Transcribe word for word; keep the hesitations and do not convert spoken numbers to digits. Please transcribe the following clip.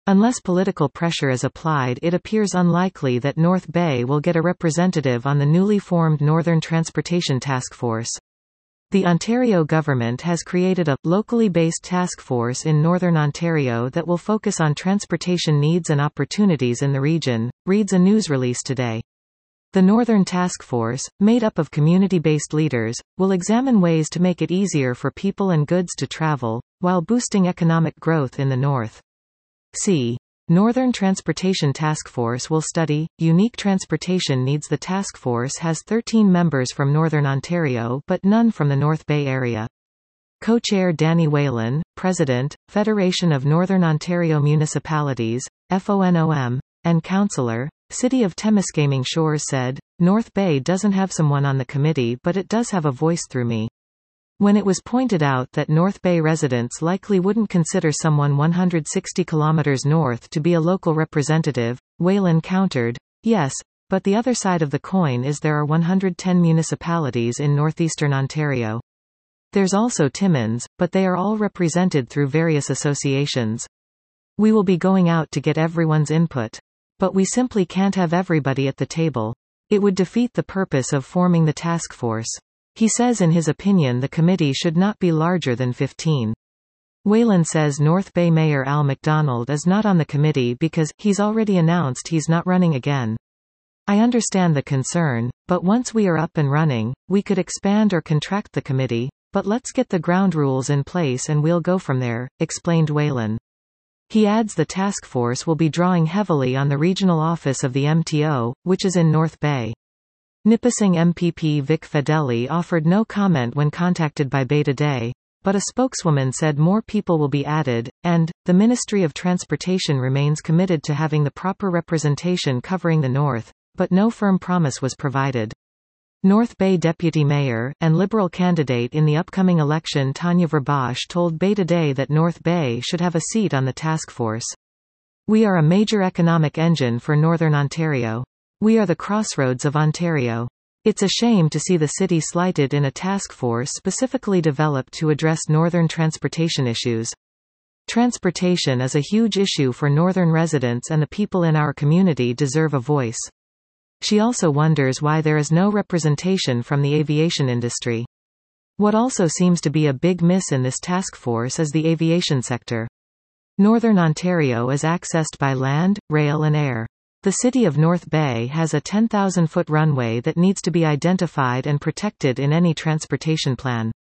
Unless political pressure is applied, it appears unlikely that North Bay will get a representative on the newly formed Northern Transportation Task Force. The Ontario government has created a locally based task force in Northern Ontario that will focus on transportation needs and opportunities in the region, reads a news release today. The Northern Task Force, made up of community-based leaders, will examine ways to make it easier for people and goods to travel, while boosting economic growth in the north. C. Northern Transportation Task Force will study unique transportation needs. The task force has thirteen members from Northern Ontario but none from the North Bay area. Co-chair Danny Whalen, President, Federation of Northern Ontario Municipalities, F O N O M, and Councillor, City of Temiskaming Shores said, "North Bay doesn't have someone on the committee, but it does have a voice through me." When it was pointed out that North Bay residents likely wouldn't consider someone one hundred sixty kilometers north to be a local representative, Whalen countered, "Yes, but the other side of the coin is there are one hundred ten municipalities in northeastern Ontario. There's also Timmins, but they are all represented through various associations. We will be going out to get everyone's input. But we simply can't have everybody at the table. It would defeat the purpose of forming the task force." He says in his opinion the committee should not be larger than fifteen. Whalen says North Bay Mayor Al MacDonald is not on the committee because he's already announced he's not running again. "I understand the concern, but once we are up and running, we could expand or contract the committee, but let's get the ground rules in place and we'll go from there," explained Whalen. He adds the task force will be drawing heavily on the regional office of the M T O, which is in North Bay. Nipissing M P P Vic Fedeli offered no comment when contacted by Bay Today, but a spokeswoman said more people will be added, and, the Ministry of Transportation remains committed to having the proper representation covering the North, but no firm promise was provided. North Bay Deputy Mayor, and Liberal candidate in the upcoming election Tanya Verbosch told Bay Today that North Bay should have a seat on the task force. "We are a major economic engine for Northern Ontario. We are the crossroads of Ontario. It's a shame to see the city slighted in a task force specifically developed to address northern transportation issues. Transportation is a huge issue for northern residents and the people in our community deserve a voice." She also wonders why there is no representation from the aviation industry. What also seems to be a big miss in this task force is the aviation sector. Northern Ontario is accessed by land, rail and air. The city of North Bay has a ten thousand foot runway that needs to be identified and protected in any transportation plan.